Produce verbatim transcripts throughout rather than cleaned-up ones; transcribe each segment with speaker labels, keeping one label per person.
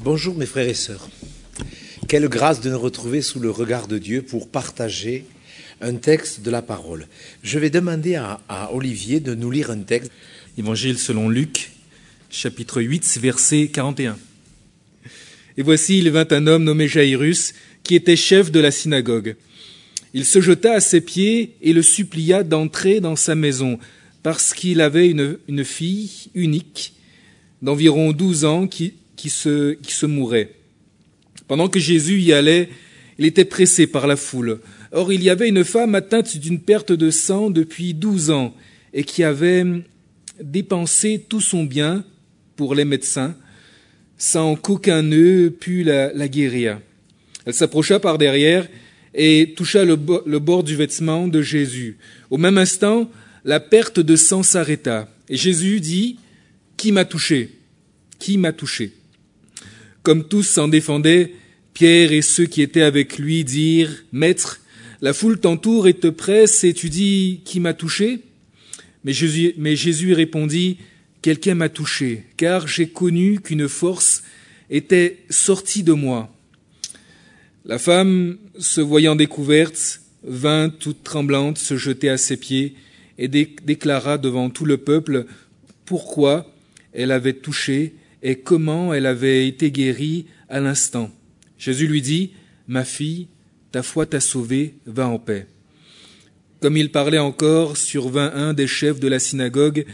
Speaker 1: Bonjour mes frères et sœurs. Quelle grâce de nous retrouver sous le regard de Dieu pour partager un texte de la parole. Je vais demander à, à Olivier de nous lire un texte.
Speaker 2: Évangile selon Luc, chapitre huit, verset quarante et un. Et voici, il vint un homme nommé Jaïrus, qui était chef de la synagogue. Il se jeta à ses pieds et le supplia d'entrer dans sa maison, parce qu'il avait une, une fille unique d'environ douze ans qui, qui, se, qui se mourait. Pendant que Jésus y allait, il était pressé par la foule. Or, il y avait une femme atteinte d'une perte de sang depuis douze ans et qui avait dépensé tout son bien pour les médecins, sans qu'aucun nœud pût la, la guérir. Elle s'approcha par derrière et toucha le, bo- le bord du vêtement de Jésus. Au même instant, la perte de sang s'arrêta. Et Jésus dit, « Qui m'a touché ? Qui m'a touché ?» Comme tous s'en défendaient, Pierre et ceux qui étaient avec lui dirent, « Maître, la foule t'entoure et te presse, et tu dis, qui m'a touché ?» Mais Jésus, mais Jésus répondit, « Quelqu'un m'a touché, car j'ai connu qu'une force était sortie de moi. » La femme, se voyant découverte, vint toute tremblante se jeter à ses pieds et dé- déclara devant tout le peuple pourquoi elle avait touché et comment elle avait été guérie à l'instant. Jésus lui dit, « Ma fille, ta foi t'a sauvée, va en paix. » Comme il parlait encore, survint un des chefs de la synagogue.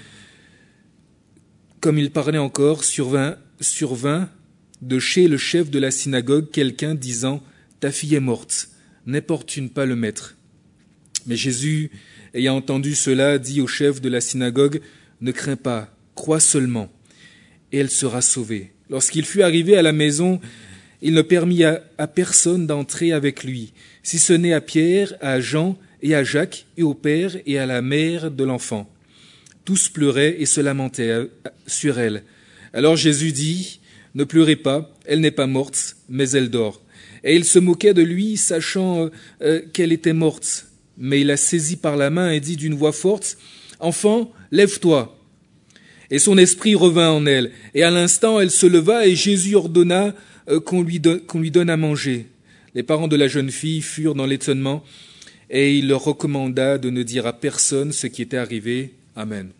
Speaker 2: Comme il parlait encore, survint, survint de chez le chef de la synagogue quelqu'un disant, « Ta fille est morte, n'importune pas le maître. » Mais Jésus, ayant entendu cela, dit au chef de la synagogue, « Ne crains pas, crois seulement, et elle sera sauvée. » Lorsqu'il fut arrivé à la maison, il ne permit à, à personne d'entrer avec lui, si ce n'est à Pierre, à Jean et à Jacques, et au père et à la mère de l'enfant. Tous pleuraient et se lamentaient sur elle. Alors Jésus dit, « Ne pleurez pas, elle n'est pas morte, mais elle dort. » Et il se moquait de lui, sachant euh, qu'elle était morte. Mais il la saisit par la main et dit d'une voix forte, « Enfant, lève-toi. » Et son esprit revint en elle. Et à l'instant, elle se leva et Jésus ordonna euh, qu'on lui, don- qu'on lui donne à manger. Les parents de la jeune fille furent dans l'étonnement et il leur recommanda de ne dire à personne ce qui était arrivé. Amen.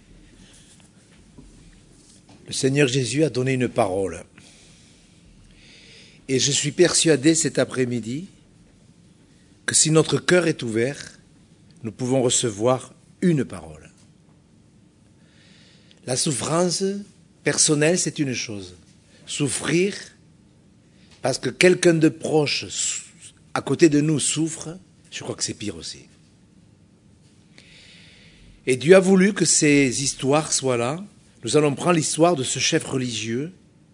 Speaker 1: Le Seigneur Jésus a donné une parole. Et je suis persuadé cet après-midi que si notre cœur est ouvert, nous pouvons recevoir une parole. La souffrance personnelle, c'est une chose. Souffrir parce que quelqu'un de proche à côté de nous souffre, je crois que c'est pire aussi. Et Dieu a voulu que ces histoires soient là. Nous allons prendre l'histoire de ce chef religieux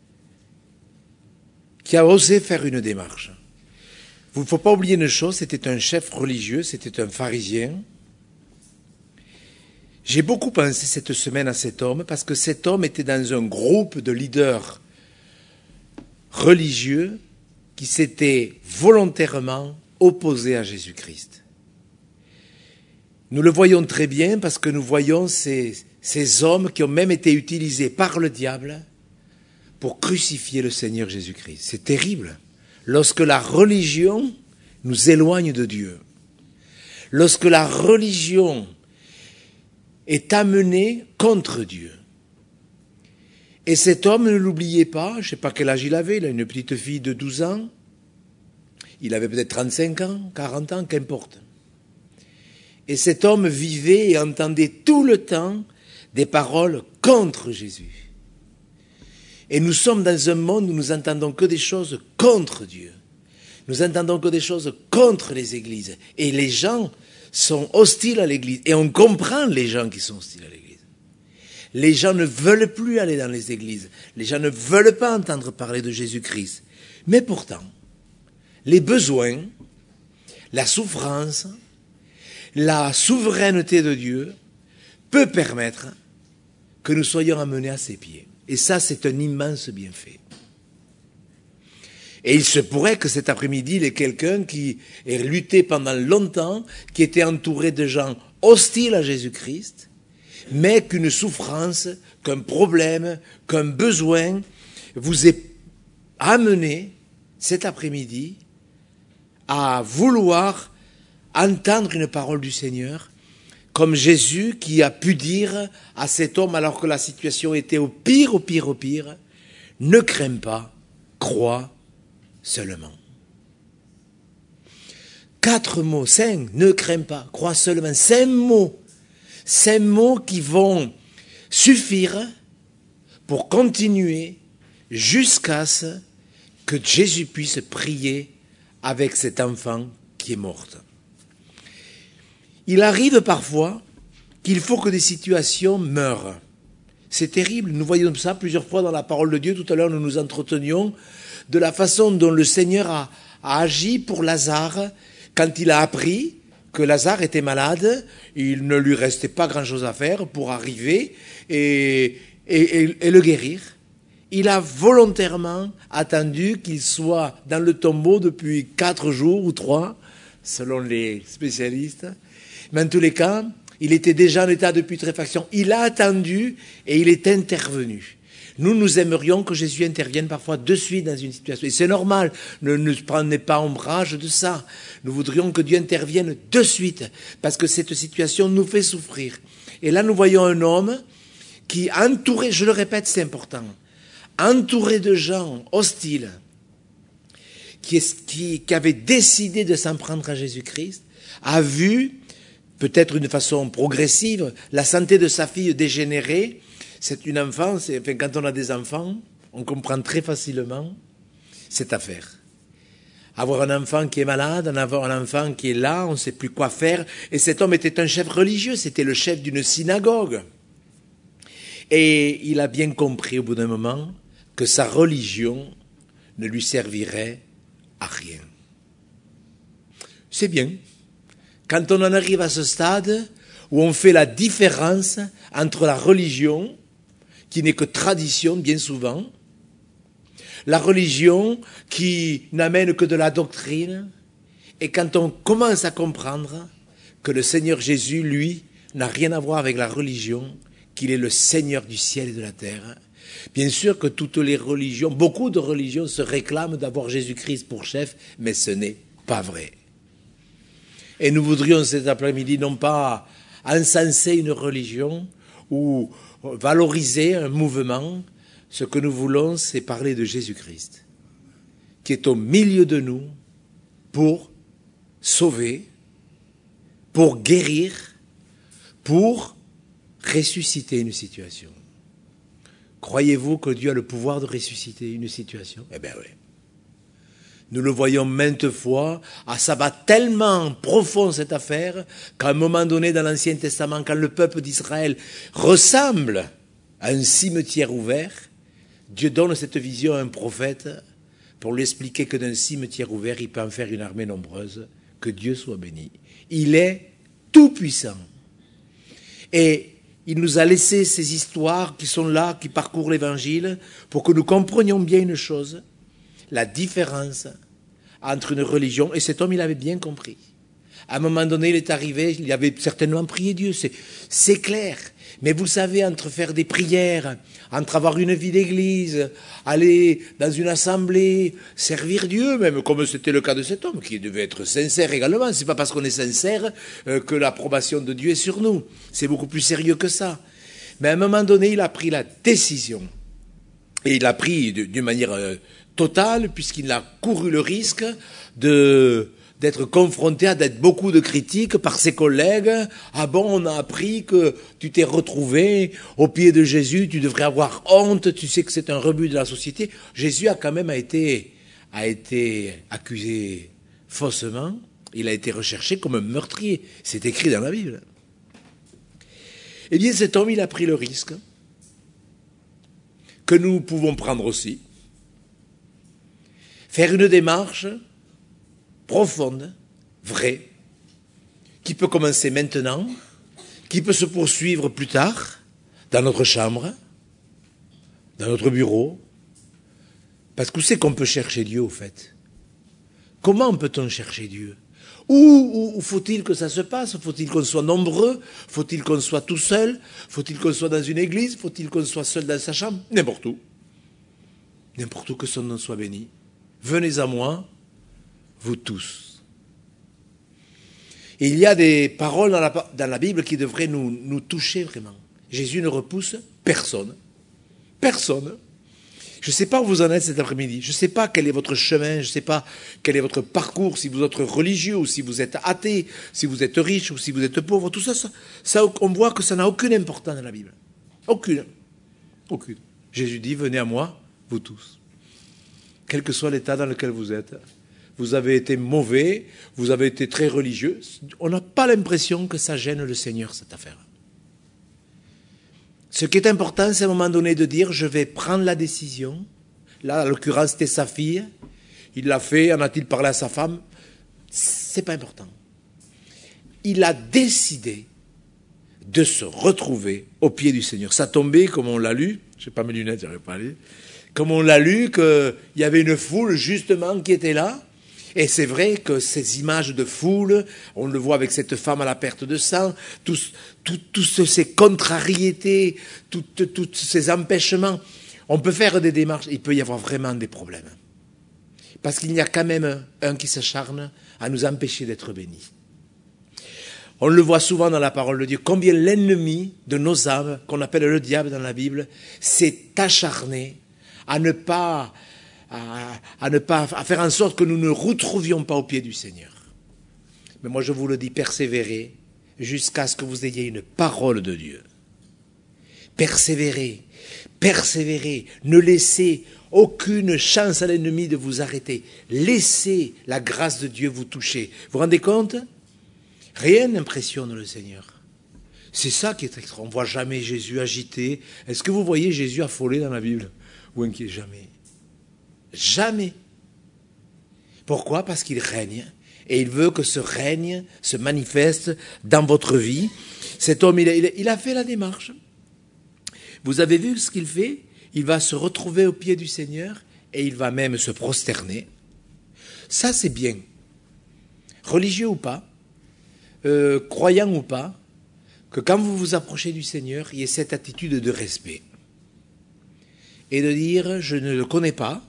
Speaker 1: qui a osé faire une démarche. Il ne faut pas oublier une chose, c'était un chef religieux, c'était un pharisien. J'ai beaucoup pensé cette semaine à cet homme, parce que cet homme était dans un groupe de leaders religieux qui s'étaient volontairement opposés à Jésus-Christ. Nous le voyons très bien parce que nous voyons ces, ces hommes qui ont même été utilisés par le diable pour crucifier le Seigneur Jésus-Christ. C'est terrible. Lorsque la religion nous éloigne de Dieu, lorsque la religion est amenée contre Dieu. Et cet homme, ne l'oubliez pas, je ne sais pas quel âge il avait, il a une petite fille de douze ans, il avait peut-être trente-cinq ans, quarante ans, qu'importe. Et cet homme vivait et entendait tout le temps des paroles contre Jésus. Et nous sommes dans un monde où nous entendons que des choses contre Dieu. Nous entendons que des choses contre les églises. Et les gens sont hostiles à l'église. Et on comprend les gens qui sont hostiles à l'église. Les gens ne veulent plus aller dans les églises. Les gens ne veulent pas entendre parler de Jésus-Christ. Mais pourtant, les besoins, la souffrance, la souveraineté de Dieu peut permettre que nous soyons amenés à ses pieds. Et ça, c'est un immense bienfait. Et il se pourrait que cet après-midi, il y ait quelqu'un qui ait lutté pendant longtemps, qui était entouré de gens hostiles à Jésus-Christ, mais qu'une souffrance, qu'un problème, qu'un besoin vous ait amenés cet après-midi à vouloir entendre une parole du Seigneur, comme Jésus qui a pu dire à cet homme, alors que la situation était au pire, au pire, au pire, « Ne crains pas, crois seulement ». Quatre mots, cinq, ne crains pas, crois seulement, cinq mots, cinq mots qui vont suffire pour continuer jusqu'à ce que Jésus puisse prier avec cet enfant qui est mort. Il arrive parfois qu'il faut que des situations meurent. C'est terrible, nous voyons ça plusieurs fois dans la parole de Dieu. Tout à l'heure, nous nous entretenions de la façon dont le Seigneur a, a agi pour Lazare quand il a appris que Lazare était malade. Il ne lui restait pas grand-chose à faire pour arriver et, et, et, et le guérir. Il a volontairement attendu qu'il soit dans le tombeau depuis quatre jours ou trois, selon les spécialistes. Mais en tous les cas, il était déjà en état de putréfaction. Il a attendu et il est intervenu. Nous, nous aimerions que Jésus intervienne parfois de suite dans une situation. Et c'est normal, ne, ne prenez pas ombrage de ça. Nous voudrions que Dieu intervienne de suite, parce que cette situation nous fait souffrir. Et là, nous voyons un homme qui, entouré, je le répète, c'est important, entouré de gens hostiles, qui, est, qui, qui avaient décidé de s'en prendre à Jésus-Christ, a vu, peut-être d'une façon progressive, la santé de sa fille dégénérer. C'est une enfant, c'est, enfin, quand on a des enfants, on comprend très facilement cette affaire. Avoir un enfant qui est malade, avoir un enfant qui est là, on ne sait plus quoi faire. Et cet homme était un chef religieux, c'était le chef d'une synagogue. Et il a bien compris au bout d'un moment que sa religion ne lui servirait à rien. C'est bien. Quand on en arrive à ce stade où on fait la différence entre la religion, qui n'est que tradition bien souvent, la religion qui n'amène que de la doctrine, et quand on commence à comprendre que le Seigneur Jésus, lui, n'a rien à voir avec la religion, qu'il est le Seigneur du ciel et de la terre. Bien sûr que toutes les religions, beaucoup de religions se réclament d'avoir Jésus-Christ pour chef, mais ce n'est pas vrai. Et nous voudrions cet après-midi non pas encenser une religion ou valoriser un mouvement. Ce que nous voulons, c'est parler de Jésus-Christ, qui est au milieu de nous pour sauver, pour guérir, pour ressusciter une situation. Croyez-vous que Dieu a le pouvoir de ressusciter une situation? Eh bien oui. Nous le voyons maintes fois, ah, ça va tellement profond cette affaire, qu'à un moment donné dans l'Ancien Testament, quand le peuple d'Israël ressemble à un cimetière ouvert, Dieu donne cette vision à un prophète pour lui expliquer que d'un cimetière ouvert, il peut en faire une armée nombreuse, que Dieu soit béni. Il est tout puissant. Et il nous a laissé ces histoires qui sont là, qui parcourent l'Évangile, pour que nous comprenions bien une chose, la différence entre une religion, et cet homme, il avait bien compris. À un moment donné, il est arrivé, il avait certainement prié Dieu, c'est, c'est clair. Mais vous savez, entre faire des prières, entre avoir une vie d'église, aller dans une assemblée, servir Dieu, même comme c'était le cas de cet homme, qui devait être sincère également. C'est pas parce qu'on est sincère euh, que l'approbation de Dieu est sur nous. C'est beaucoup plus sérieux que ça. Mais à un moment donné, il a pris la décision. Et il l'a pris d'une manière euh, totale, puisqu'il a couru le risque de... d'être confronté à d'être beaucoup de critiques par ses collègues. Ah bon, on a appris que tu t'es retrouvé au pied de Jésus, tu devrais avoir honte, tu sais que c'est un rebut de la société. Jésus a quand même été, a été accusé faussement, il a été recherché comme un meurtrier. C'est écrit dans la Bible. Eh bien, cet homme, il a pris le risque que nous pouvons prendre aussi. Faire une démarche profonde, vraie, qui peut commencer maintenant, qui peut se poursuivre plus tard, dans notre chambre, dans notre bureau. Parce que c'est qu'on peut chercher Dieu, au fait. Comment peut-on chercher Dieu? Où, où, où faut-il que ça se passe? Faut-il qu'on soit nombreux? Faut-il qu'on soit tout seul? Faut-il qu'on soit dans une église? Faut-il qu'on soit seul dans sa chambre? N'importe où. n'importe où que son nom soit béni. Venez à moi, vous tous. Et il y a des paroles dans la, dans la Bible qui devraient nous, nous toucher vraiment. Jésus ne repousse personne. Personne. Je ne sais pas où vous en êtes cet après-midi. Je ne sais pas quel est votre chemin. Je ne sais pas quel est votre parcours, si vous êtes religieux ou si vous êtes athée, si vous êtes riche ou si vous êtes pauvre. Tout ça, ça, ça on voit que ça n'a aucune importance dans la Bible. Aucune. Aucune. Jésus dit, venez à moi, vous tous. Quel que soit l'état dans lequel vous êtes, vous avez été mauvais, vous avez été très religieux. On n'a pas l'impression que ça gêne le Seigneur, cette affaire. Ce qui est important, c'est à un moment donné de dire, je vais prendre la décision. Là, en l'occurrence, c'était sa fille. Il l'a fait, en a-t-il parlé à sa femme? C'est pas important. Il a décidé de se retrouver au pied du Seigneur. Ça tombait, comme on l'a lu, je n'ai pas mes lunettes, je n'arrive pas à lire, comme on l'a lu, qu'il y avait une foule justement qui était là. Et c'est vrai que ces images de foule, on le voit avec cette femme à la perte de sang, tous, tous, tous ces contrariétés, tous, tous ces empêchements, on peut faire des démarches, il peut y avoir vraiment des problèmes. Parce qu'il y a quand même un qui s'acharne à nous empêcher d'être bénis. On le voit souvent dans la parole de Dieu, combien l'ennemi de nos âmes, qu'on appelle le diable dans la Bible, s'est acharné à ne pas... À, à ne pas à faire en sorte que nous ne retrouvions pas au pied du Seigneur. Mais moi je vous le dis, persévérez jusqu'à ce que vous ayez une parole de Dieu. Persévérez, persévérez, ne laissez aucune chance à l'ennemi de vous arrêter. Laissez la grâce de Dieu vous toucher. Vous vous rendez compte? Rien n'impressionne le Seigneur. C'est ça qui est extra. On ne voit jamais Jésus agité. Est-ce que vous voyez Jésus affolé dans la Bible? Ou inquiet? Jamais. Jamais. Pourquoi? Parce qu'il règne. Et il veut que ce règne se manifeste dans votre vie. Cet homme, il a, il a fait la démarche. Vous avez vu ce qu'il fait? Il va se retrouver au pied du Seigneur et il va même se prosterner. Ça, c'est bien. Religieux ou pas, euh, croyant ou pas, que quand vous vous approchez du Seigneur, il y ait cette attitude de respect. Et de dire, je ne le connais pas,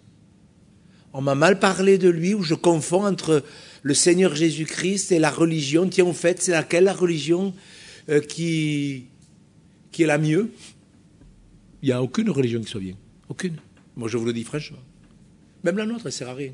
Speaker 1: on m'a mal parlé de lui, ou je confonds entre le Seigneur Jésus-Christ et la religion. Tiens, en fait, c'est laquelle la religion euh, qui, qui est la mieux? Il n'y a aucune religion qui soit bien. Aucune. Moi, je vous le dis franchement. Même la nôtre, elle ne sert à rien.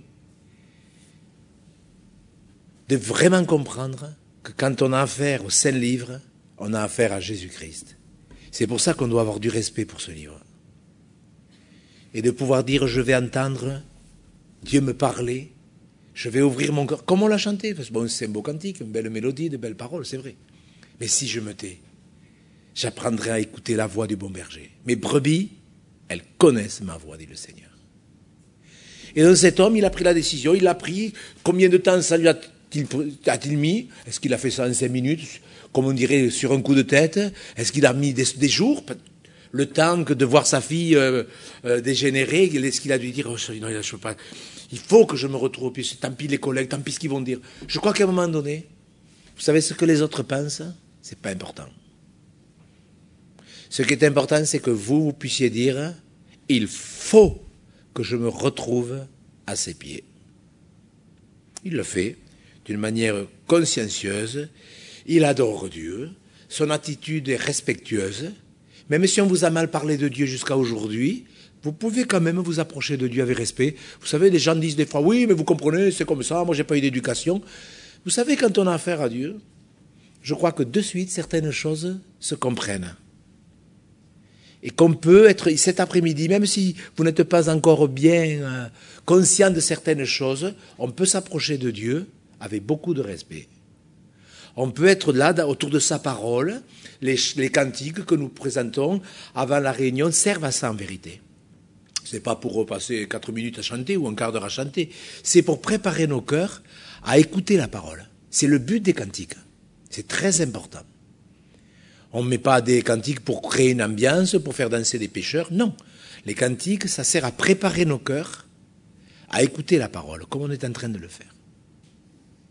Speaker 1: De vraiment comprendre que quand on a affaire au Saint-Livre, on a affaire à Jésus-Christ. C'est pour ça qu'on doit avoir du respect pour ce livre. Et de pouvoir dire, je vais entendre Dieu me parlait, je vais ouvrir mon cœur. Comme on l'a chanté, parce que bon, c'est un beau cantique, une belle mélodie, de belles paroles, c'est vrai. Mais si je me tais, j'apprendrai à écouter la voix du bon berger. Mes brebis, elles connaissent ma voix, dit le Seigneur. Et donc cet homme, il a pris la décision, il l'a pris. Combien de temps ça lui a-t-il, a-t-il mis? Est-ce qu'il a fait ça en cinq minutes, comme on dirait sur un coup de tête? Est-ce qu'il a mis des, des jours? Le temps que de voir sa fille euh, euh, dégénérer, est-ce qu'il a dû dire, oh, non, je peux pas. Il faut que je me retrouve, puis tant pis les collègues, tant pis ce qu'ils vont dire. Je crois qu'à un moment donné, vous savez ce que les autres pensent? C'est pas important. Ce qui est important, c'est que vous, vous puissiez dire, il faut que je me retrouve à ses pieds. Il le fait d'une manière consciencieuse, il adore Dieu, son attitude est respectueuse. Même si on vous a mal parlé de Dieu jusqu'à aujourd'hui, vous pouvez quand même vous approcher de Dieu avec respect. Vous savez, les gens disent des fois, oui, mais vous comprenez, c'est comme ça, moi j'ai pas eu d'éducation. Vous savez, quand on a affaire à Dieu, je crois que de suite, certaines choses se comprennent. Et qu'on peut être, cet après-midi, même si vous n'êtes pas encore bien euh, conscient de certaines choses, on peut s'approcher de Dieu avec beaucoup de respect. On peut être là, autour de sa parole. Les, les cantiques que nous présentons avant la réunion servent à ça en vérité. Ce n'est pas pour repasser quatre minutes à chanter ou un quart d'heure à chanter. C'est pour préparer nos cœurs à écouter la parole. C'est le but des cantiques. C'est très important. On ne met pas des cantiques pour créer une ambiance, pour faire danser des pécheurs. Non. Les cantiques, ça sert à préparer nos cœurs à écouter la parole, comme on est en train de le faire.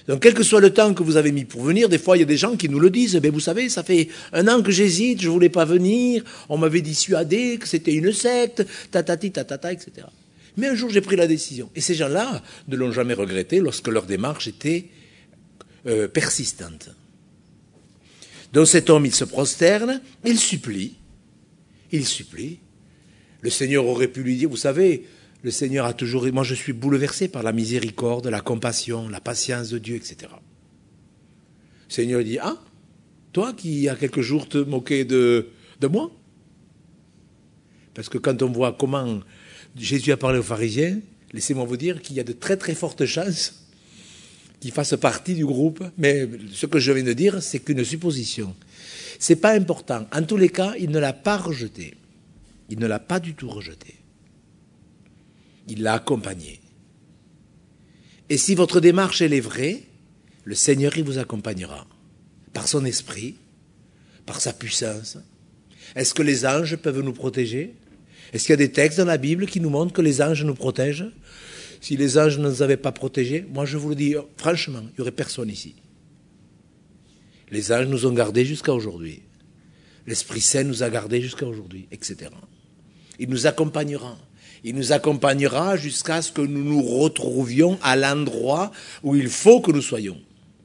Speaker 1: Donc, quel que soit le temps que vous avez mis pour venir, des fois, il y a des gens qui nous le disent. Ben, vous savez, ça fait un an que j'hésite, je voulais pas venir, on m'avait dissuadé que c'était une secte, tatati, tatata, et cetera. Mais un jour, j'ai pris la décision. Et ces gens-là ne l'ont jamais regretté lorsque leur démarche était euh, persistante. Donc, cet homme, il se prosterne, il supplie, il supplie. Le Seigneur aurait pu lui dire, vous savez, le Seigneur a toujours... Moi, je suis bouleversé par la miséricorde, la compassion, la patience de Dieu, et cetera. Le Seigneur dit, ah, toi qui, il y a quelques jours, te moquais de, de moi? Parce que quand on voit comment Jésus a parlé aux pharisiens, laissez-moi vous dire qu'il y a de très très fortes chances qu'il fasse partie du groupe. Mais ce que je viens de dire, c'est qu'une supposition. C'est pas important. En tous les cas, il ne l'a pas rejeté. Il ne l'a pas du tout rejeté. Il l'a accompagné. Et si votre démarche, elle est vraie, le Seigneur, il vous accompagnera. Par son esprit, par sa puissance. Est-ce que les anges peuvent nous protéger? Est-ce qu'il y a des textes dans la Bible qui nous montrent que les anges nous protègent? Si les anges ne nous avaient pas protégés, moi je vous le dis, franchement, il n'y aurait personne ici. Les anges nous ont gardés jusqu'à aujourd'hui. L'Esprit Saint nous a gardés jusqu'à aujourd'hui, et cetera. Il nous accompagnera. Il nous accompagnera jusqu'à ce que nous nous retrouvions à l'endroit où il faut que nous soyons.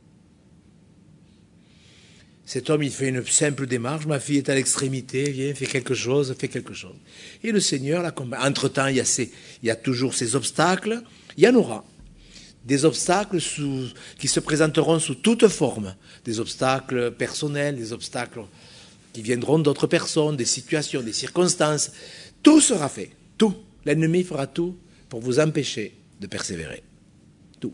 Speaker 1: Cet homme, il fait une simple démarche. Ma fille est à l'extrémité, viens, fais quelque chose, fais quelque chose. Et le Seigneur l'accompagne. Entre-temps, il y a ces, il y a toujours ces obstacles. Il y en aura. Des obstacles sous, qui se présenteront sous toute forme. Des obstacles personnels, des obstacles qui viendront d'autres personnes, des situations, des circonstances. Tout sera fait. Tout. L'ennemi fera tout pour vous empêcher de persévérer. Tout.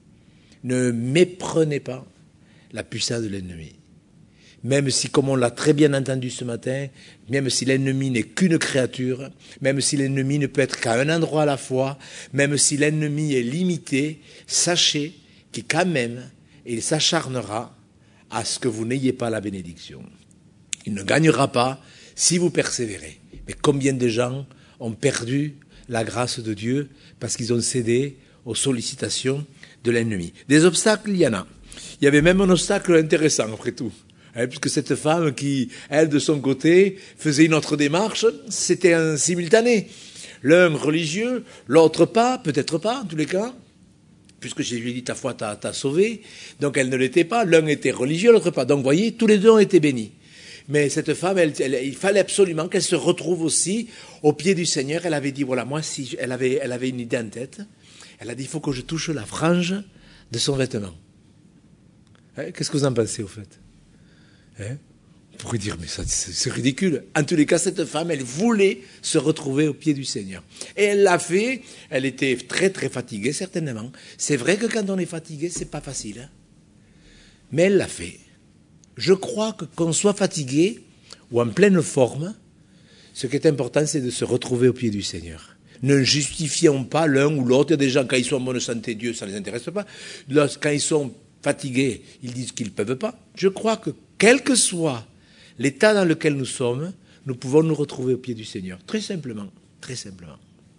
Speaker 1: Ne méprenez pas la puissance de l'ennemi. Même si, comme on l'a très bien entendu ce matin, même si l'ennemi n'est qu'une créature, même si l'ennemi ne peut être qu'à un endroit à la fois, même si l'ennemi est limité, sachez que quand même, il s'acharnera à ce que vous n'ayez pas la bénédiction. Il ne gagnera pas si vous persévérez. Mais combien de gens ont perdu la grâce de Dieu parce qu'ils ont cédé aux sollicitations de l'ennemi. Des obstacles, il y en a. Il y avait même un obstacle intéressant, après tout. Hein, puisque cette femme qui, elle, de son côté, faisait une autre démarche, c'était un simultané. L'un religieux, l'autre pas, peut-être pas, en tous les cas, puisque Jésus lui dit, ta foi t'a, t'a sauvé. Donc elle ne l'était pas. L'un était religieux, l'autre pas. Donc vous voyez, tous les deux ont été bénis. Mais cette femme, elle, elle, il fallait absolument qu'elle se retrouve aussi au pied du Seigneur. Elle avait dit, voilà, moi, si elle avait, elle avait une idée en tête, elle a dit, il faut que je touche la frange de son vêtement. Hein, qu'est-ce que vous en pensez, au fait? Hein? On pourrait dire, mais ça, c'est, c'est ridicule. En tous les cas, cette femme, elle voulait se retrouver au pied du Seigneur. Et elle l'a fait. Elle était très, très fatiguée, certainement. C'est vrai que quand on est fatigué, c'est pas facile. Hein? Mais elle l'a fait. Je crois que qu'on soit fatigué ou en pleine forme, ce qui est important, c'est de se retrouver au pied du Seigneur. Ne justifions pas l'un ou l'autre. Il y a des gens, quand ils sont en bonne santé, Dieu, ça ne les intéresse pas. Quand ils sont fatigués, ils disent qu'ils ne peuvent pas. Je crois que, quel que soit l'état dans lequel nous sommes, nous pouvons nous retrouver au pied du Seigneur. Très simplement. Très simplement.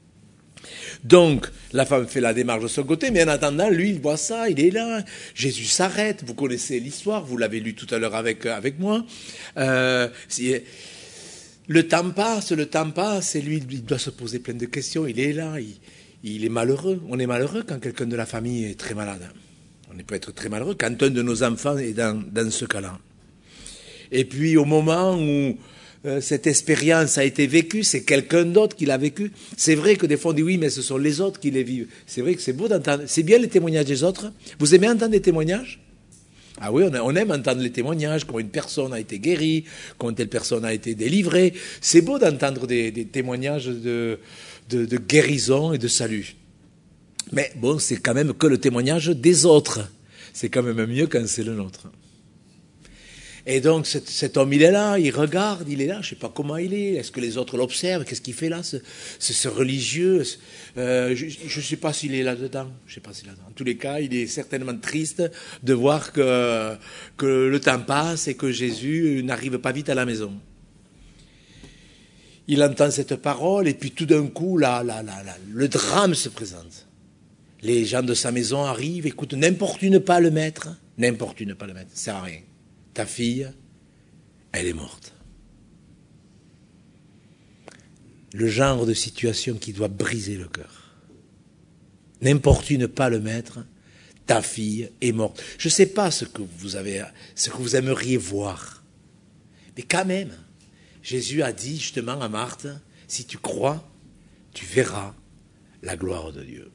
Speaker 1: Donc, la femme fait la démarche de son côté, mais en attendant, lui, il voit ça, il est là. Jésus s'arrête, vous connaissez l'histoire, vous l'avez lu tout à l'heure avec, avec moi. Euh, si, le temps passe, le temps passe, et lui, il doit se poser plein de questions, il est là, il, il est malheureux. On est malheureux quand quelqu'un de la famille est très malade. On peut être très malheureux quand un de nos enfants est dans, dans ce cas-là. Et puis, au moment où Euh, cette expérience a été vécue, c'est quelqu'un d'autre qui l'a vécue. C'est vrai que des fois on dit oui, mais ce sont les autres qui les vivent. C'est vrai que c'est beau d'entendre, c'est bien les témoignages des autres. Vous aimez entendre des témoignages? Ah oui, on aime entendre les témoignages, comment une personne a été guérie, comment telle personne a été délivrée. C'est beau d'entendre des, des témoignages de, de, de guérison et de salut. Mais bon, c'est quand même que le témoignage des autres. C'est quand même mieux quand c'est le nôtre. Et donc, cet, cet homme, il est là, il regarde, il est là, je ne sais pas comment il est, est-ce que les autres l'observent, qu'est-ce qu'il fait là, ce, ce, ce religieux, euh, je ne sais pas s'il est là-dedans, je sais pas s'il est là-dedans. En tous les cas, il est certainement triste de voir que, que le temps passe et que Jésus n'arrive pas vite à la maison. Il entend cette parole et puis tout d'un coup, là, là, là, là, le drame se présente. Les gens de sa maison arrivent, écoute, n'importune pas le maître, n'importune pas le maître, ça ne sert à rien. Ta fille, elle est morte. Le genre de situation qui doit briser le cœur. N'importune pas le maître, ta fille est morte. Je ne sais pas ce que vous avez, ce que vous aimeriez voir. Mais quand même, Jésus a dit justement à Marthe, si tu crois, tu verras la gloire de Dieu.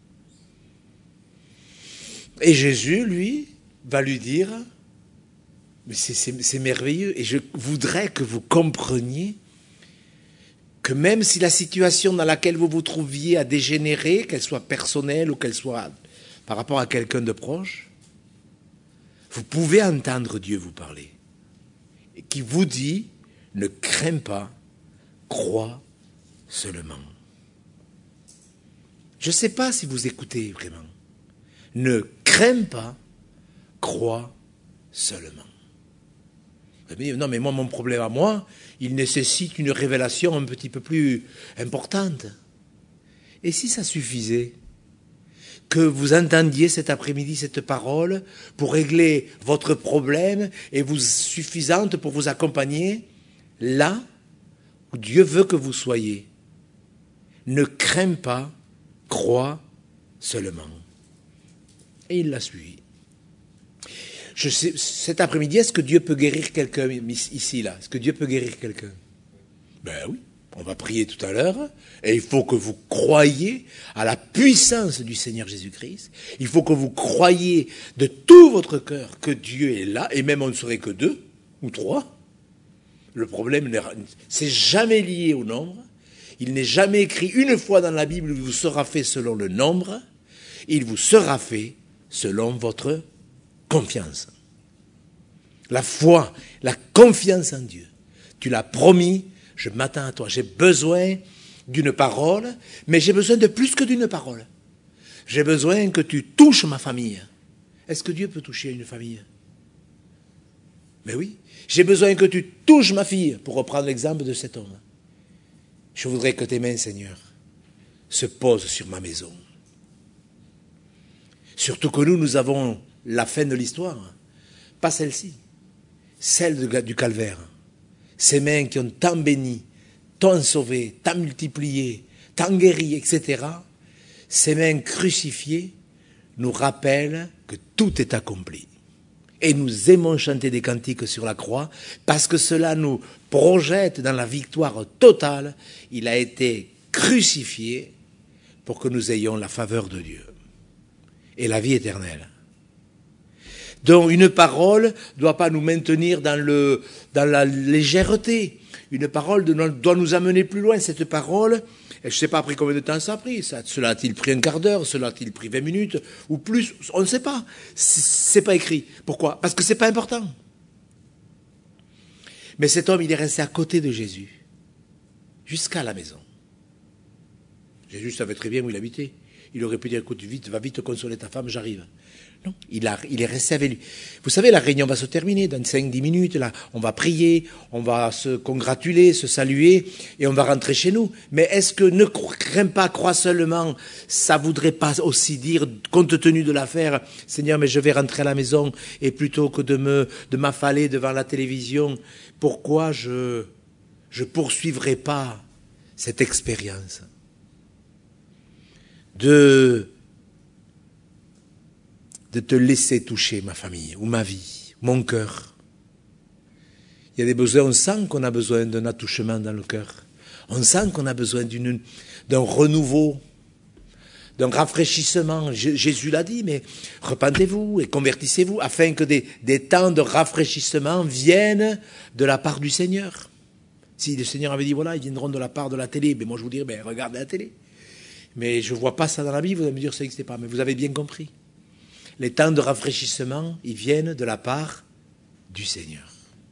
Speaker 1: Et Jésus, lui, va lui dire, mais c'est, c'est, c'est merveilleux, et je voudrais que vous compreniez que même si la situation dans laquelle vous vous trouviez a dégénéré, qu'elle soit personnelle ou qu'elle soit par rapport à quelqu'un de proche, vous pouvez entendre Dieu vous parler, et qui vous dit, ne crains pas, crois seulement. Je ne sais pas si vous écoutez vraiment. Ne crains pas, crois seulement. Non, mais moi, mon problème à moi, il nécessite une révélation un petit peu plus importante. Et si ça suffisait que vous entendiez cet après-midi cette parole pour régler votre problème et vous suffisante pour vous accompagner là où Dieu veut que vous soyez. Ne crains pas, crois seulement. Et il l'a suivi. Je sais, cet après-midi, est-ce que Dieu peut guérir quelqu'un ici, là? Est-ce que Dieu peut guérir quelqu'un? Ben oui, on va prier tout à l'heure, et il faut que vous croyiez à la puissance du Seigneur Jésus-Christ. Il faut que vous croyiez de tout votre cœur que Dieu est là, et même on ne serait que deux ou trois. Le problème, c'est jamais lié au nombre. Il n'est jamais écrit une fois dans la Bible, il vous sera fait selon le nombre, il vous sera fait selon votre confiance. La foi, la confiance en Dieu. Tu l'as promis, je m'attends à toi. J'ai besoin d'une parole, mais j'ai besoin de plus que d'une parole. J'ai besoin que tu touches ma famille. Est-ce que Dieu peut toucher une famille? Mais oui. J'ai besoin que tu touches ma fille, pour reprendre l'exemple de cet homme. Je voudrais que tes mains, Seigneur, se posent sur ma maison. Surtout que nous, nous avons la fin de l'histoire. Pas celle-ci. Celle de, du calvaire. Ces mains qui ont tant béni, tant sauvé, tant multiplié, tant guéri, et cetera. Ces mains crucifiées nous rappellent que tout est accompli. Et nous aimons chanter des cantiques sur la croix parce que cela nous projette dans la victoire totale. Il a été crucifié pour que nous ayons la faveur de Dieu et la vie éternelle. Donc une parole ne doit pas nous maintenir dans, le, dans la légèreté. Une parole doit nous amener plus loin. Cette parole, je ne sais pas après combien de temps ça a pris. Ça, cela a-t-il pris un quart d'heure? Cela a-t-il pris vingt minutes? Ou plus? On ne sait pas. C'est pas écrit. Pourquoi? Parce que c'est pas important. Mais cet homme, il est resté à côté de Jésus. Jusqu'à la maison. Jésus savait très bien où il habitait. Il aurait pu dire, écoute, vite, va vite consoler ta femme, j'arrive. Non, il, a, il est resté avec lui. Vous savez, la réunion va se terminer dans cinq dix minutes. Là, on va prier, on va se congratuler, se saluer, et on va rentrer chez nous. Mais est-ce que ne crains pas, crois seulement, ça voudrait pas aussi dire, compte tenu de l'affaire, Seigneur, mais je vais rentrer à la maison, et plutôt que de me, de m'affaler devant la télévision, pourquoi je, je poursuivrai pas cette expérience de de te laisser toucher ma famille, ou ma vie, mon cœur. Il y a des besoins, on sent qu'on a besoin d'un attouchement dans le cœur. On sent qu'on a besoin d'une, d'un renouveau, d'un rafraîchissement. Jésus l'a dit, mais repentez-vous et convertissez-vous, afin que des, des temps de rafraîchissement viennent de la part du Seigneur. Si le Seigneur avait dit, voilà, ils viendront de la part de la télé, mais moi je vous dirais, ben, regardez la télé. Mais je ne vois pas ça dans la Bible, vous allez me dire, ça n'existait pas, mais vous avez bien compris. Les temps de rafraîchissement, ils viennent de la part du Seigneur.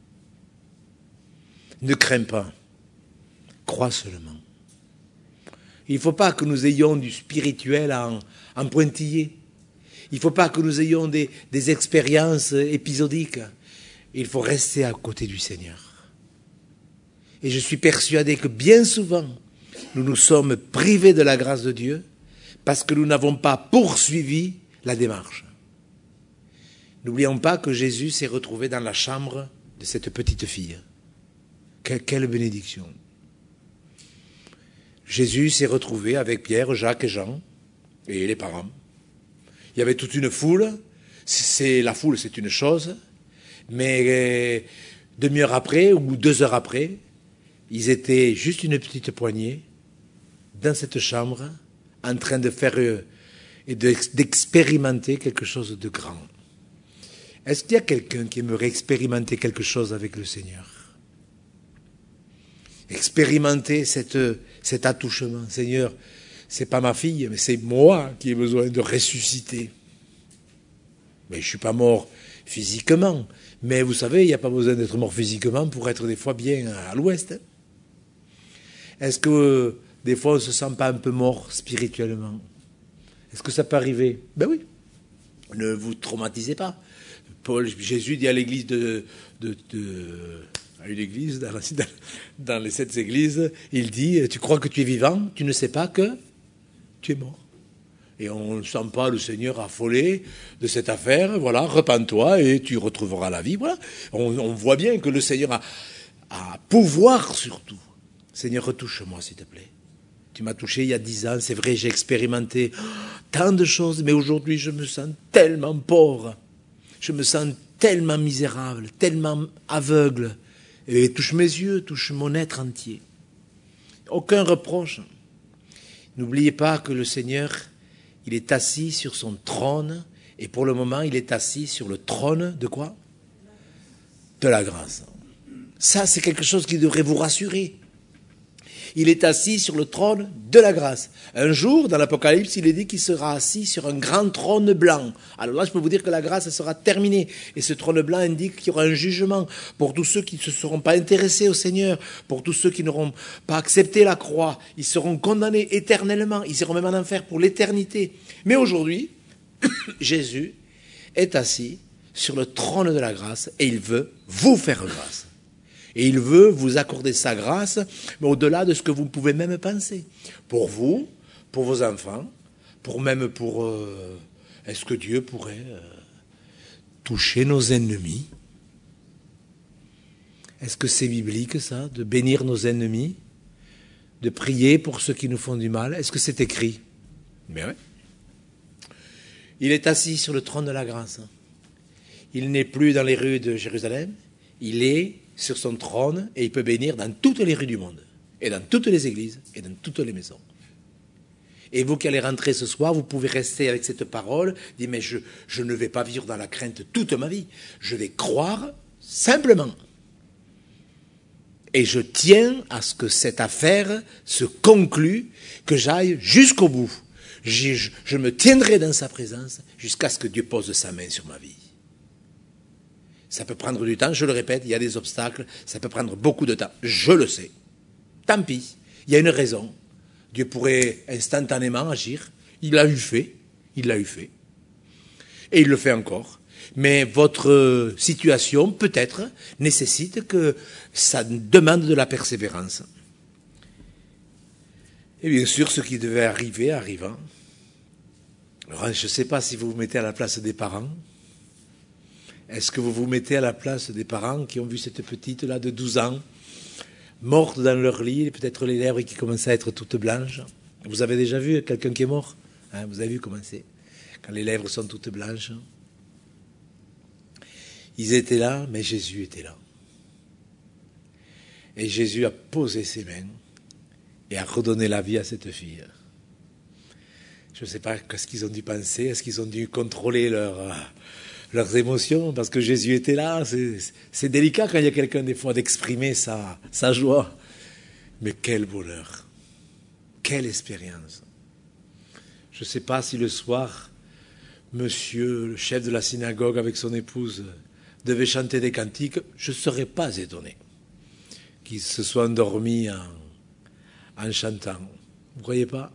Speaker 1: Ne crains pas, crois seulement. Il ne faut pas que nous ayons du spirituel en, en pointillé. Il ne faut pas que nous ayons des, des expériences épisodiques. Il faut rester à côté du Seigneur. Et je suis persuadé que bien souvent, nous nous sommes privés de la grâce de Dieu parce que nous n'avons pas poursuivi la démarche. N'oublions pas que Jésus s'est retrouvé dans la chambre de cette petite fille. Quelle, quelle bénédiction. Jésus s'est retrouvé avec Pierre, Jacques et Jean, et les parents. Il y avait toute une foule. C'est, la foule, c'est une chose, mais demi-heure après ou deux heures après, ils étaient juste une petite poignée dans cette chambre, en train de faire et d'expérimenter quelque chose de grand. Est-ce qu'il y a quelqu'un qui aimerait expérimenter quelque chose avec le Seigneur? Expérimenter cette, cet attouchement. Seigneur, c'est pas ma fille, mais c'est moi qui ai besoin de ressusciter. Mais je ne suis pas mort physiquement. Mais vous savez, il n'y a pas besoin d'être mort physiquement pour être des fois bien à l'ouest. Est-ce que euh, des fois on ne se sent pas un peu mort spirituellement? Est-ce que ça peut arriver? Ben oui. Ne vous traumatisez pas. Paul, Jésus dit à l'église de, de, de à une église, dans, la, dans les sept églises, il dit, tu crois que tu es vivant, tu ne sais pas que tu es mort. Et on ne sent pas le Seigneur affolé de cette affaire, voilà, repens-toi et tu retrouveras la vie, voilà. On, on voit bien que le Seigneur a, a pouvoir surtout. Seigneur, retouche-moi s'il te plaît. Tu m'as touché il y a dix ans, c'est vrai, j'ai expérimenté tant de choses, mais aujourd'hui je me sens tellement pauvre. Je me sens tellement misérable, tellement aveugle. Et touche mes yeux, touche mon être entier. Aucun reproche. N'oubliez pas que le Seigneur, il est assis sur son trône, et pour le moment, il est assis sur le trône de quoi? De la grâce. Ça, c'est quelque chose qui devrait vous rassurer. Il est assis sur le trône de la grâce. Un jour, dans l'Apocalypse, il est dit qu'il sera assis sur un grand trône blanc. Alors là, je peux vous dire que la grâce sera terminée. Et ce trône blanc indique qu'il y aura un jugement pour tous ceux qui ne se seront pas intéressés au Seigneur, pour tous ceux qui n'auront pas accepté la croix. Ils seront condamnés éternellement. Ils iront même en enfer pour l'éternité. Mais aujourd'hui, Jésus est assis sur le trône de la grâce et il veut vous faire grâce. Et il veut vous accorder sa grâce, mais au-delà de ce que vous pouvez même penser. Pour vous, pour vos enfants, pour même pour... Euh, est-ce que Dieu pourrait euh, toucher nos ennemis? Est-ce que c'est biblique ça, de bénir nos ennemis, de prier pour ceux qui nous font du mal? Est-ce que c'est écrit? Mais oui. Il est assis sur le trône de la grâce. Il n'est plus dans les rues de Jérusalem, il est sur son trône et il peut bénir dans toutes les rues du monde, et dans toutes les églises, et dans toutes les maisons. Et vous qui allez rentrer ce soir, vous pouvez rester avec cette parole, dire mais je, je ne vais pas vivre dans la crainte toute ma vie, je vais croire simplement. Et je tiens à ce que cette affaire se conclue, que j'aille jusqu'au bout. Je, je, je me tiendrai dans sa présence jusqu'à ce que Dieu pose sa main sur ma vie. Ça peut prendre du temps, je le répète, il y a des obstacles, ça peut prendre beaucoup de temps, je le sais. Tant pis, il y a une raison. Dieu pourrait instantanément agir, il l'a eu fait, il l'a eu fait. Et il le fait encore. Mais votre situation, peut-être, nécessite que ça demande de la persévérance. Et bien sûr, ce qui devait arriver, arriva. Alors, je ne sais pas si vous vous mettez à la place des parents. Est-ce que vous vous mettez à la place des parents qui ont vu cette petite-là de douze ans, morte dans leur lit, peut-être les lèvres qui commençaient à être toutes blanches? Vous avez déjà vu quelqu'un qui est mort, hein? Vous avez vu comment c'est, quand les lèvres sont toutes blanches? Ils étaient là, mais Jésus était là. Et Jésus a posé ses mains et a redonné la vie à cette fille. Je ne sais pas ce qu'ils ont dû penser, est-ce qu'ils ont dû contrôler leur... leurs émotions, parce que Jésus était là. C'est, c'est délicat quand il y a quelqu'un des fois d'exprimer sa, sa joie. Mais quel bonheur, quelle expérience. Je ne sais pas si le soir, monsieur, le chef de la synagogue avec son épouse, devait chanter des cantiques, je ne serais pas étonné qu'ils se soient endormis en, en chantant. Vous ne croyez pas,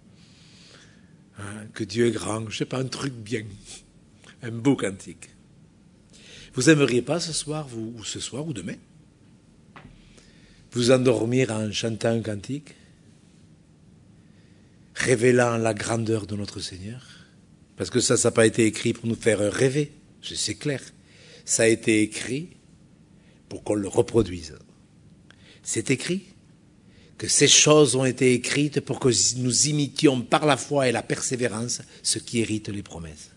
Speaker 1: hein, que Dieu est grand, je ne sais pas, un truc bien. Un beau cantique. Vous aimeriez pas ce soir, vous, ou ce soir, ou demain, vous endormir en chantant un cantique? révélant la grandeur de notre Seigneur. Parce que ça, ça n'a pas été écrit pour nous faire rêver, c'est clair. Ça a été écrit pour qu'on le reproduise. C'est écrit que ces choses ont été écrites pour que nous imitions par la foi et la persévérance ce qui hérite les promesses.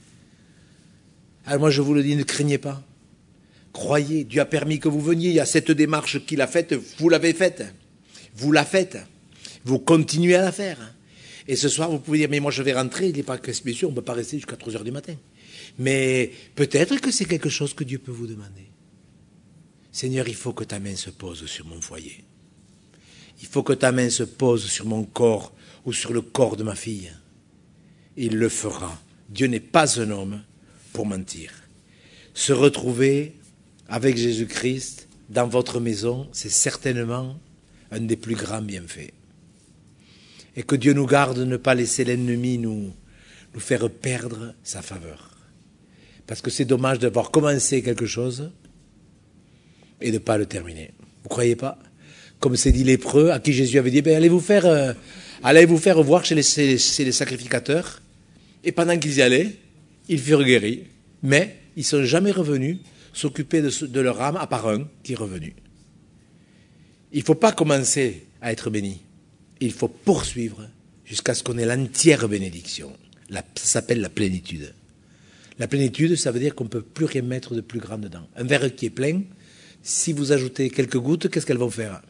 Speaker 1: Alors moi je vous le dis, ne craignez pas. Croyez, Dieu a permis que vous veniez, il y a cette démarche qu'il a faite, vous l'avez faite. Vous la faites. Vous continuez à la faire. Et ce soir, vous pouvez dire, mais moi je vais rentrer, il n'est pas question, bien sûr, on ne peut pas rester jusqu'à trois heures du matin. Mais peut-être que c'est quelque chose que Dieu peut vous demander. Seigneur, il faut que ta main se pose sur mon foyer. Il faut que ta main se pose sur mon corps ou sur le corps de ma fille. Il le fera. Dieu n'est pas un homme pour mentir. Se retrouver avec Jésus-Christ dans votre maison, c'est certainement un des plus grands bienfaits. Et que Dieu nous garde de ne pas laisser l'ennemi nous, nous faire perdre sa faveur. Parce que c'est dommage d'avoir commencé quelque chose et de ne pas le terminer. Vous ne croyez pas? Comme c'est dit lépreux, à qui Jésus avait dit, ben, allez vous faire, euh, allez vous faire voir chez les, chez, chez les sacrificateurs. Et pendant qu'ils y allaient, ils furent guéris. Mais ils ne sont jamais revenus s'occuper de, de leur âme, à part un qui est revenu. Il ne faut pas commencer à être béni. Il faut poursuivre jusqu'à ce qu'on ait l'entière bénédiction. La, ça s'appelle la plénitude. La plénitude, ça veut dire qu'on ne peut plus rien mettre de plus grand dedans. Un verre qui est plein, si vous ajoutez quelques gouttes, qu'est-ce qu'elles vont faire?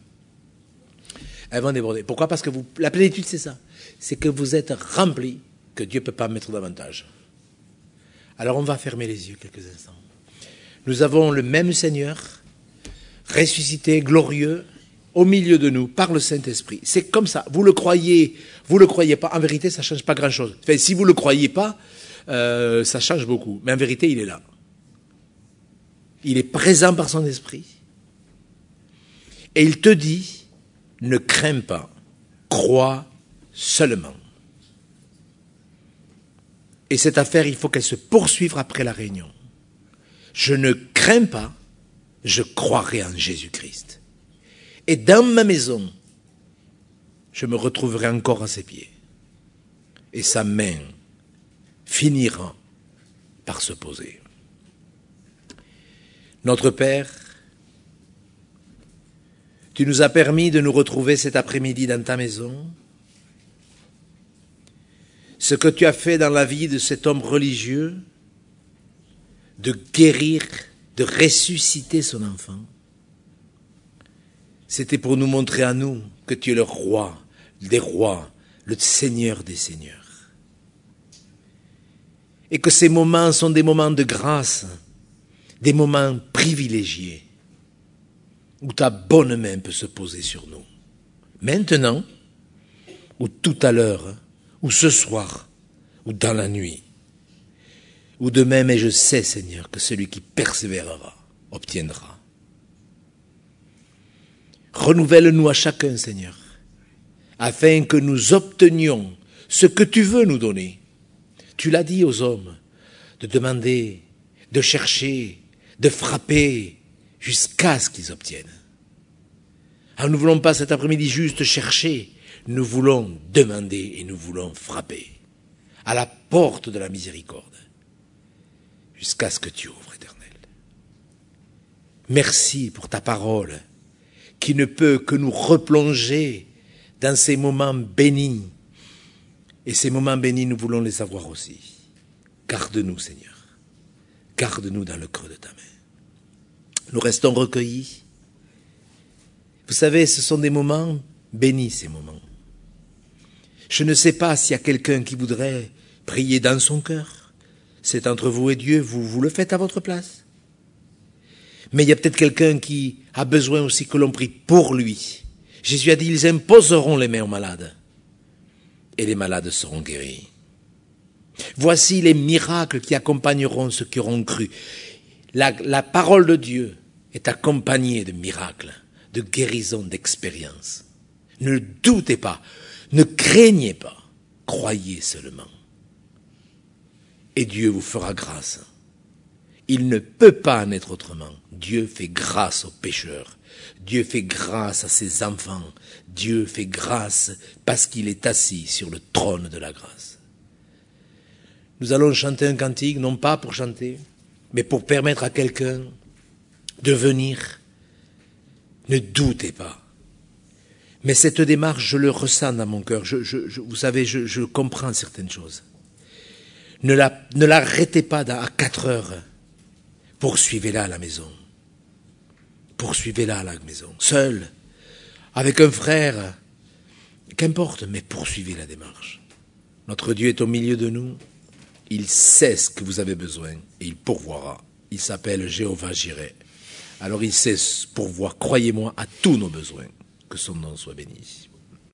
Speaker 1: Elles vont déborder. Pourquoi? Parce que vous, la plénitude, c'est ça. C'est que vous êtes rempli, que Dieu ne peut pas mettre davantage. Alors on va fermer les yeux quelques instants. Nous avons le même Seigneur, ressuscité, glorieux, au milieu de nous, par le Saint-Esprit. C'est comme ça. Vous le croyez, vous le croyez pas. En vérité, ça ne change pas grand-chose. Enfin, si vous ne le croyez pas, euh, ça change beaucoup. Mais en vérité, il est là. Il est présent par son esprit. Et il te dit, ne crains pas, crois seulement. Et cette affaire, il faut qu'elle se poursuive après la réunion. Je ne crains pas, je croirai en Jésus-Christ. Et dans ma maison, je me retrouverai encore à ses pieds. Et sa main finira par se poser. Notre Père, tu nous as permis de nous retrouver cet après-midi dans ta maison. Ce que tu as fait dans la vie de cet homme religieux, de guérir, de ressusciter son enfant, c'était pour nous montrer à nous que tu es le roi des rois, le Seigneur des seigneurs. Et que ces moments sont des moments de grâce, des moments privilégiés, où ta bonne main peut se poser sur nous. Maintenant, ou tout à l'heure, ou ce soir, ou dans la nuit, ou demain, mais je sais, Seigneur, que celui qui persévérera obtiendra. Renouvelle-nous à chacun, Seigneur, afin que nous obtenions ce que tu veux nous donner. Tu l'as dit aux hommes, de demander, de chercher, de frapper, jusqu'à ce qu'ils obtiennent. Alors nous ne voulons pas cet après-midi juste chercher, nous voulons demander et nous voulons frapper à la porte de la miséricorde, jusqu'à ce que tu ouvres, Éternel. Merci pour ta parole, qui ne peut que nous replonger dans ces moments bénis. Et ces moments bénis, nous voulons les avoir aussi. Garde-nous, Seigneur. Garde-nous dans le creux de ta main. Nous restons recueillis. Vous savez, ce sont des moments bénis, ces moments. Je ne sais pas s'il y a quelqu'un qui voudrait prier dans son cœur. C'est entre vous et Dieu, vous, vous le faites à votre place. Mais il y a peut-être quelqu'un qui a besoin aussi que l'on prie pour lui. Jésus a dit, ils imposeront les mains aux malades et les malades seront guéris. Voici les miracles qui accompagneront ceux qui auront cru. La, la parole de Dieu est accompagnée de miracles, de guérisons, d'expériences. Ne doutez pas, ne craignez pas, croyez seulement. Et Dieu vous fera grâce. Il ne peut pas en être autrement. Dieu fait grâce aux pécheurs. Dieu fait grâce à ses enfants. Dieu fait grâce parce qu'il est assis sur le trône de la grâce. Nous allons chanter un cantique, non pas pour chanter, mais pour permettre à quelqu'un de venir. Ne doutez pas. Mais cette démarche, je le ressens dans mon cœur. Je, je, je, vous savez, je, je comprends certaines choses. Ne, la, ne l'arrêtez pas à quatre heures. Poursuivez-la à la maison. Poursuivez-la à la maison. Seul, avec un frère, qu'importe, mais poursuivez la démarche. Notre Dieu est au milieu de nous. Il sait ce que vous avez besoin et il pourvoira. Il s'appelle Jéhovah Jireh. Alors il sait pourvoir, croyez-moi, à tous nos besoins. Que son nom soit béni.